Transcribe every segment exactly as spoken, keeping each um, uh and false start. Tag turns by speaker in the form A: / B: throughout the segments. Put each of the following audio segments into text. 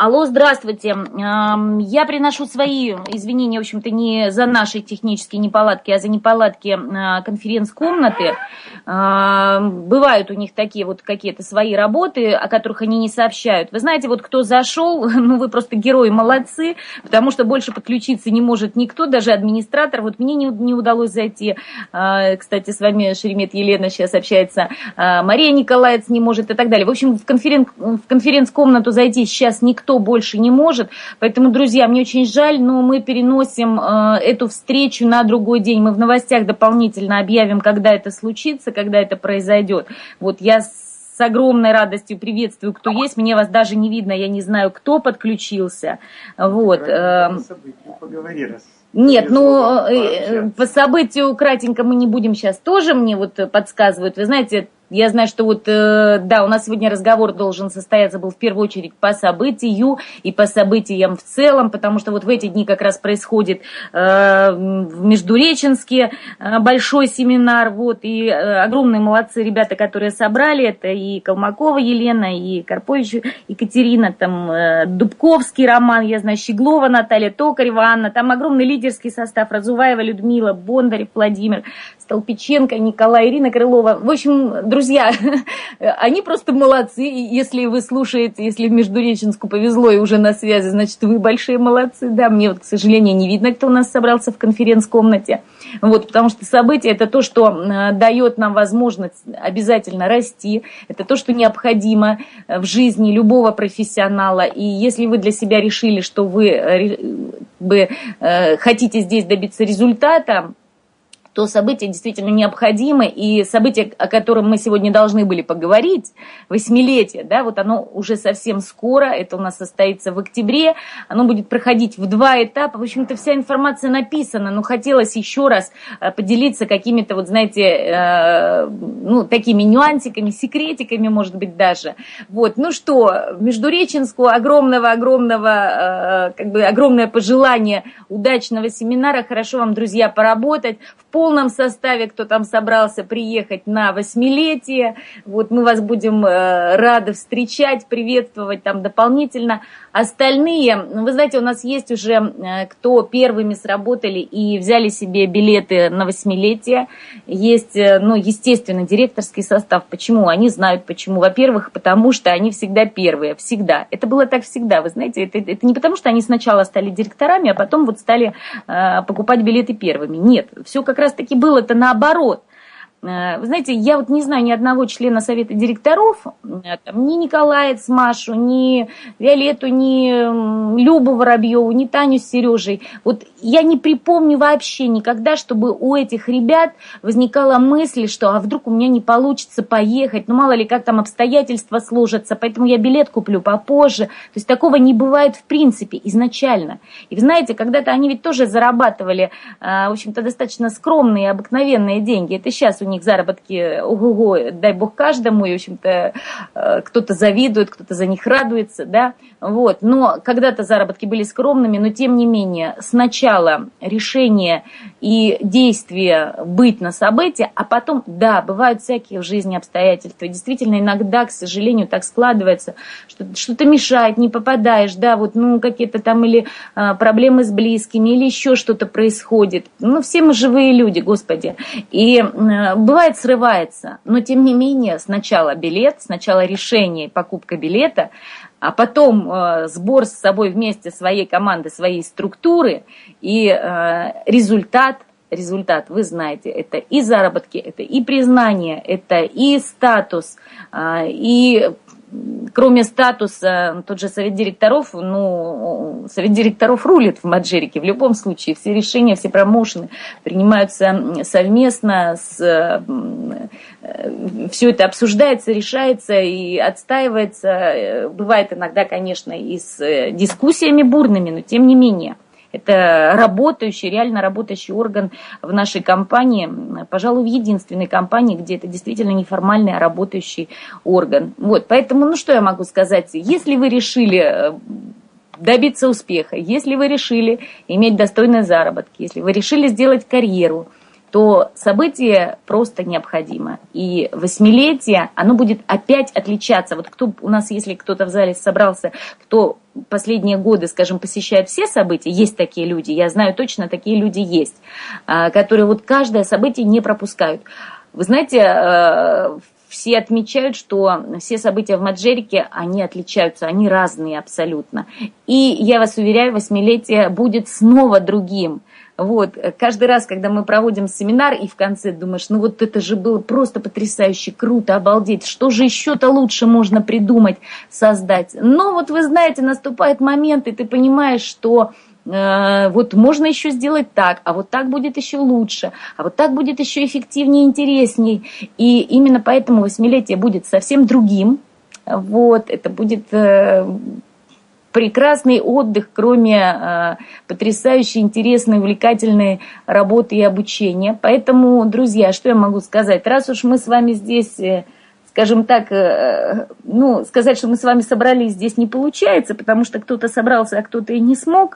A: Алло, здравствуйте. Я приношу свои извинения, в общем-то, не за наши технические неполадки, а за неполадки конференц-комнаты. Бывают у них такие вот какие-то свои работы, о которых они не сообщают. Вы знаете, вот кто зашел, ну вы просто герои, молодцы, потому что больше подключиться не может никто, даже администратор. Вот мне не, не удалось зайти. Кстати, с вами Шеремет Елена сейчас общается. Мария Николаевна не может и так далее. В общем, в, конферен... в конференц-комнату зайти сейчас никто больше не может. Поэтому, друзья, мне очень жаль, но мы переносим э, эту встречу на другой день. Мы в новостях дополнительно объявим, когда это случится, когда это произойдет. Вот я с огромной радостью приветствую, кто есть. Мне вас даже не видно, я не знаю, кто подключился. Вот. Э,
B: Поговори раз.
A: Нет, ну, э, по событию кратенько мы не будем сейчас тоже, мне вот подсказывают. Вы знаете, я знаю, что вот, э, да, у нас сегодня разговор должен состояться, был в первую очередь по событию и по событиям в целом, потому что вот в эти дни как раз происходит э, в Междуреченске э, большой семинар, вот, и э, огромные молодцы ребята, которые собрали, это и Колмакова Елена, и Карпович Екатерина, там э, Дубковский Роман, я знаю, Щеглова Наталья, Токарева Анна, там огромный лидерский состав, Разуваева Людмила, Бондарев Владимир, Столпиченко Николай, Ирина Крылова. В общем, друзья, они просто молодцы. Если вы слушаете, если в Междуреченску повезло и уже на связи, значит, вы большие молодцы. Да, мне вот, к сожалению, не видно, кто у нас собрался в конференц-комнате. Вот, потому что событие – это то, что дает нам возможность обязательно расти. Это то, что необходимо в жизни любого профессионала. И если вы для себя решили, что вы бы хотите здесь добиться результата, то события действительно необходимы, и событие, о котором мы сегодня должны были поговорить, восьмилетие, да, вот оно уже совсем скоро, это у нас состоится в октябре, оно будет проходить в два этапа, в общем-то вся информация написана, но хотелось еще раз поделиться какими-то, вот знаете, э, ну, такими нюансиками, секретиками, может быть, даже. Вот, ну что, Междуреченску огромного-огромного, э, как бы огромное пожелание удачного семинара, хорошо вам, друзья, поработать, в В полном составе, кто там собрался приехать на восьмилетие. Вот мы вас будем э, рады встречать, приветствовать там дополнительно. Остальные, вы знаете, у нас есть уже, э, кто первыми сработали и взяли себе билеты на восьмилетие. Есть, э, ну, естественно, директорский состав. Почему? Они знают почему. Во-первых, потому что они всегда первые, всегда. Это было так всегда, вы знаете. Это, это не потому, что они сначала стали директорами, а потом вот стали э, покупать билеты первыми. Нет, все как раз таки было это наоборот. Вы знаете, я вот не знаю ни одного члена совета директоров, там, ни Николаец Машу, ни Виолетту, ни Любу Воробьеву, ни Таню с Сережей. Вот я не припомню вообще никогда, чтобы у этих ребят возникала мысль, что а вдруг у меня не получится поехать, ну мало ли как там обстоятельства сложатся, поэтому я билет куплю попозже. То есть такого не бывает в принципе изначально. И вы знаете, когда-то они ведь тоже зарабатывали, в общем-то, достаточно скромные, обыкновенные деньги. Это сейчас у них заработки, ого-го, дай бог каждому, и, в общем-то, кто-то завидует, кто-то за них радуется, да, вот, но когда-то заработки были скромными, но тем не менее, сначала решение и действие быть на событии, а потом, да, бывают всякие в жизни обстоятельства, действительно, иногда, к сожалению, так складывается, что что-то мешает, не попадаешь, да, вот, ну, какие-то там или а, проблемы с близкими, или еще что-то происходит, ну, все мы живые люди, Господи, и а, бывает, срывается, но тем не менее сначала билет, сначала решение, покупка билета, а потом э, сбор с собой вместе своей команды, своей структуры и э, результат, результат, вы знаете, это и заработки, это и признание, это и статус, э, и кроме статуса, тот же совет директоров, ну, совет директоров рулит в Маджирике в любом случае. Все решения, все промоушены принимаются совместно, с, все это обсуждается, решается и отстаивается. Бывает иногда, конечно, и с дискуссиями бурными, но тем не менее. Это работающий, реально работающий орган в нашей компании, пожалуй, в единственной компании, где это действительно неформальный, а работающий орган. Вот, поэтому, ну что я могу сказать, если вы решили добиться успеха, если вы решили иметь достойные заработки, если вы решили сделать карьеру, то событие просто необходимо. И восьмилетие, оно будет опять отличаться. Вот кто у нас, если кто-то в зале собрался, кто последние годы, скажем, посещает все события, есть такие люди, я знаю точно, такие люди есть, которые вот каждое событие не пропускают. Вы знаете, все отмечают, что все события в Маджерике, они отличаются, они разные абсолютно. И я вас уверяю, восьмилетие будет снова другим. Вот, каждый раз, когда мы проводим семинар, и в конце думаешь, ну вот это же было просто потрясающе, круто, обалдеть, что же еще-то лучше можно придумать, создать. Но вот вы знаете, наступает момент, и ты понимаешь, что э, вот можно еще сделать так, а вот так будет еще лучше, а вот так будет еще эффективнее, интересней. И именно поэтому восьмилетие будет совсем другим. Вот, это будет... Э, прекрасный отдых, кроме э, потрясающей, интересной, увлекательной работы и обучения. Поэтому, друзья, что я могу сказать? Раз уж мы с вами здесь, э, скажем так, э, ну, сказать, что мы с вами собрались здесь не получается, потому что кто-то собрался, а кто-то и не смог.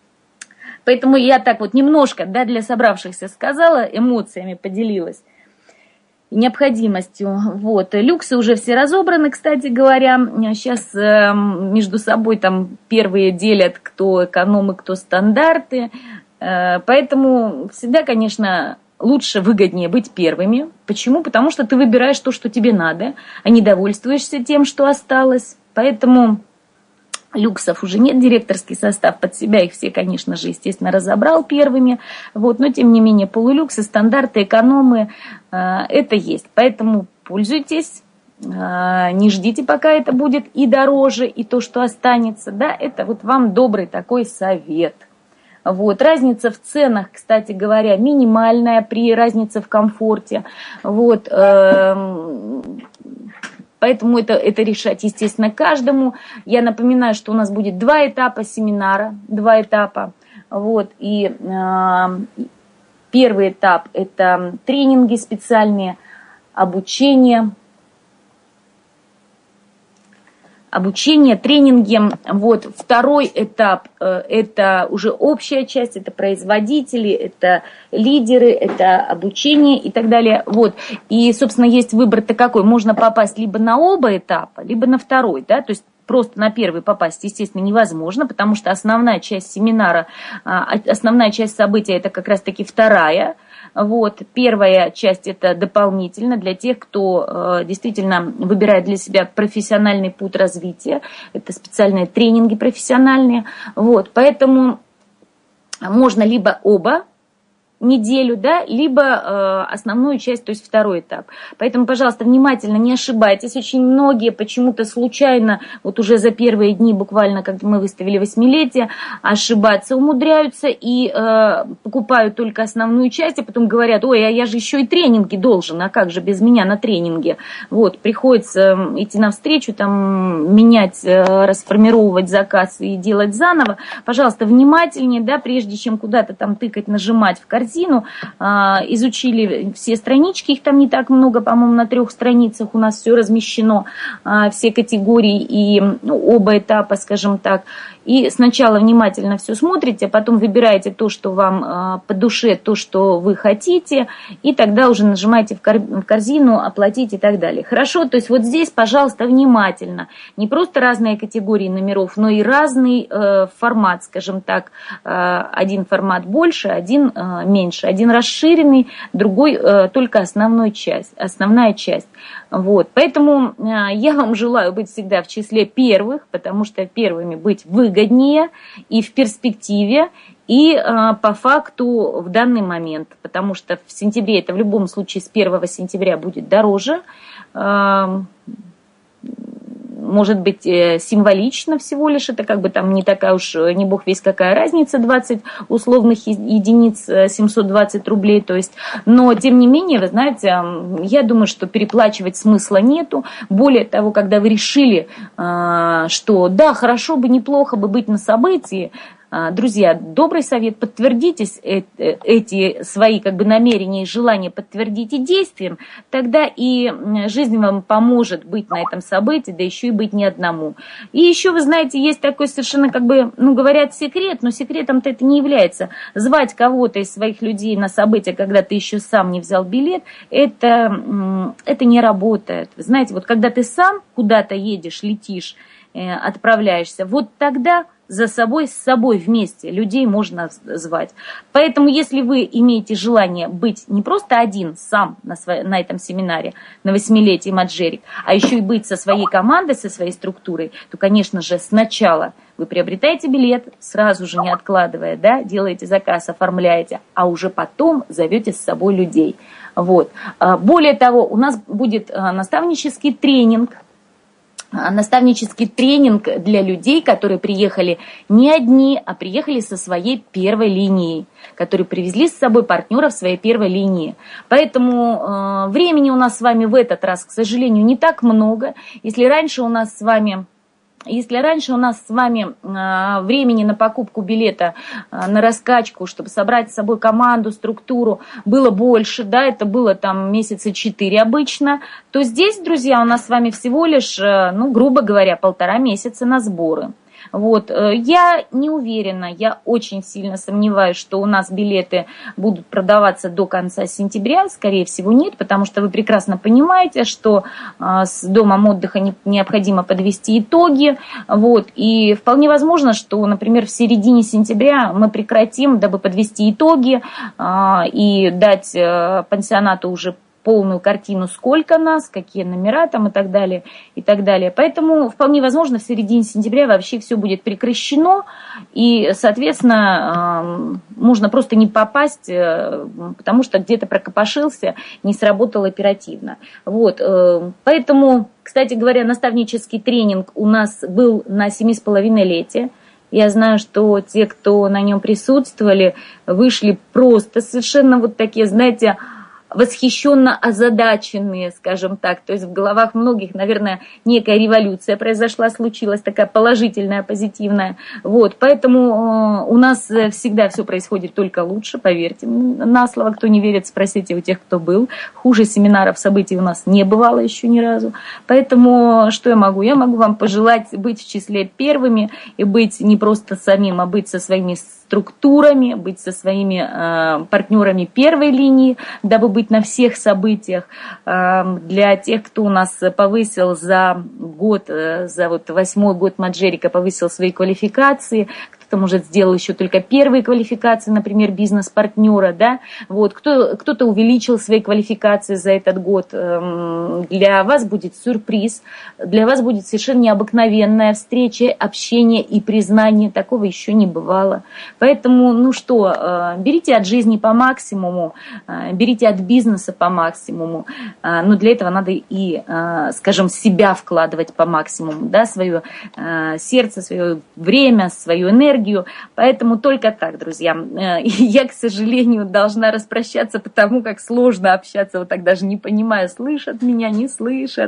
A: Поэтому я так вот немножко, да, для собравшихся сказала, эмоциями поделилась. Необходимостью. Вот. Люксы уже все разобраны, кстати говоря. Сейчас э, между собой там первые делят, кто экономы, кто стандарты. Э, поэтому всегда, конечно, лучше, выгоднее быть первыми. Почему? Потому что ты выбираешь то, что тебе надо, а не довольствуешься тем, что осталось. Поэтому люксов уже нет, директорский состав под себя их все, конечно же, естественно, разобрал первыми, вот, но тем не менее полулюксы, стандарты, экономы, э, это есть, поэтому пользуйтесь, э, не ждите, пока это будет и дороже, и то, что останется, да, это вот вам добрый такой совет. Вот. Разница в ценах, кстати говоря, минимальная при разнице в комфорте, вот, э, Поэтому это, это решать, естественно, каждому. Я напоминаю, что у нас будет два этапа семинара, два этапа. Вот, и э, первый этап – это тренинги специальные, обучение, обучение, тренинги. Вот, второй этап э, – это уже общая часть, это производители, это лидеры, это обучение и так далее. Вот. И, собственно, есть выбор-то какой. Можно попасть либо на оба этапа, либо на второй. Да? То есть просто на первый попасть, естественно, невозможно, потому что основная часть семинара, основная часть события – это как раз-таки вторая. Вот. Первая часть – это дополнительно для тех, кто э, действительно выбирает для себя профессиональный путь развития. Это специальные тренинги профессиональные. Вот. Поэтому можно либо оба неделю, да, либо э, основную часть, то есть второй этап. Поэтому, пожалуйста, внимательно, не ошибайтесь. Очень многие почему-то случайно, вот уже за первые дни, буквально, когда мы выставили восьмилетие, ошибаться умудряются и э, покупают только основную часть, а потом говорят, ой, а я же еще и тренинги должен, а как же без меня на тренинге? Вот, приходится идти навстречу, там, менять, э, расформировать заказ и делать заново. Пожалуйста, внимательнее, да, прежде чем куда-то там тыкать, нажимать в корзину, изучили все странички, их там не так много, по-моему, на трех страницах у нас все размещено, все категории и оба этапа, скажем так. И сначала внимательно все смотрите, а потом выбираете то, что вам по душе, то, что вы хотите, и тогда уже нажимаете в корзину, оплатить и так далее. Хорошо, то есть вот здесь, пожалуйста, внимательно. Не просто разные категории номеров, но и разный формат, скажем так. Один формат больше, один меньше. Один расширенный, другой только основной часть, основная часть. Вот. Поэтому я вам желаю быть всегда в числе первых, потому что первыми быть выгоднее и в перспективе, и по факту в данный момент, потому что в сентябре это в любом случае с первого сентября будет дороже, может быть, символично всего лишь, это как бы там не такая уж, не бог весь какая разница, двадцать условных единиц, семьсот двадцать рублей, то есть, но тем не менее, вы знаете, я думаю, что переплачивать смысла нету, более того, когда вы решили, что да, хорошо бы, неплохо бы быть на событии, Друзья, добрый совет, подтвердите эти свои как бы намерения и желания, подтвердите действием, тогда и жизнь вам поможет быть на этом событии, да еще и быть не одному. И еще, вы знаете, есть такой совершенно как бы, ну, говорят, секрет, но секретом-то это не является. Звать кого-то из своих людей на событие, когда ты еще сам не взял билет, это, это не работает. Вы знаете, вот когда ты сам куда-то едешь, летишь, отправляешься, вот тогда за собой, с собой вместе людей можно звать. Поэтому, если вы имеете желание быть не просто один сам на, сво... на этом семинаре, на восьмилетии Маджерик, а еще и быть со своей командой, со своей структурой, то, конечно же, сначала вы приобретаете билет, сразу же не откладывая, да, делаете заказ, оформляете, а уже потом зовете с собой людей. Вот. Более того, у нас будет наставнический тренинг, наставнический тренинг для людей, которые приехали не одни, а приехали со своей первой линией, которые привезли с собой партнеров своей первой линии. Поэтому э, времени у нас с вами в этот раз, к сожалению, не так много. Если раньше у нас с вами... Если раньше у нас с вами э, времени на покупку билета, э, на раскачку, чтобы собрать с собой команду, структуру, было больше, да, это было там месяца четыре обычно, то здесь, друзья, у нас с вами всего лишь, э, ну, грубо говоря, полтора месяца на сборы. Вот. Я не уверена, я очень сильно сомневаюсь, что у нас билеты будут продаваться до конца сентября. Скорее всего, нет, потому что вы прекрасно понимаете, что с домом отдыха необходимо подвести итоги. Вот. И вполне возможно, что, например, в середине сентября мы прекратим, дабы подвести итоги и дать пансионату уже полную картину, сколько нас, какие номера там и так далее, и так далее. Поэтому вполне возможно в середине сентября вообще все будет прекращено, и, соответственно, можно просто не попасть, потому что где-то прокопошился, не сработал оперативно. Вот. Поэтому, кстати говоря, наставнический тренинг у нас был на семи с половиной лете. Я знаю, что те, кто на нем присутствовали, вышли просто совершенно вот такие, знаете, восхищенно озадаченные, скажем так. То есть в головах многих, наверное, некая революция произошла, случилась, такая положительная, позитивная. Вот. Поэтому у нас всегда все происходит только лучше, поверьте на слово. Кто не верит, спросите у тех, кто был. Хуже семинаров, событий у нас не бывало еще ни разу. Поэтому что я могу? Я могу вам пожелать быть в числе первыми и быть не просто самим, а быть со своими структурами, быть со своими э, партнерами первой линии, дабы быть на всех событиях. Э, для тех, кто у нас повысил за год, э, за вот восьмой год Маджерика, повысил свои квалификации, кто-то, может, сделал еще только первые квалификации, например, бизнес-партнера, да, вот, кто, кто-то увеличил свои квалификации за этот год. Э, для вас будет сюрприз, для вас будет совершенно необыкновенная встреча, общение и признание, такого еще не бывало. Поэтому, ну что, берите от жизни по максимуму, берите от бизнеса по максимуму, но для этого надо и, скажем, себя вкладывать по максимуму, да, свое сердце, свое время, свою энергию. Поэтому только так, друзья. Я, к сожалению, должна распрощаться, потому как сложно общаться, вот так даже не понимаю, слышат меня, не слышат,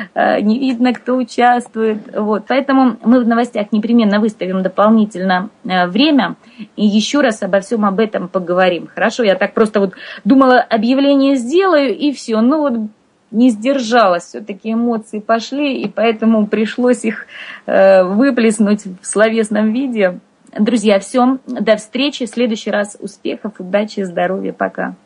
A: не видно, кто участвует. Вот. Поэтому мы в новостях непременно выставим дополнительно время, и еще раз обо всем об этом поговорим. Хорошо, я так просто вот думала, объявление сделаю, и все. Ну вот не сдержалась, все-таки эмоции пошли, и поэтому пришлось их э, выплеснуть в словесном виде. Друзья, все, до встречи, в следующий раз успехов, удачи, здоровья, пока.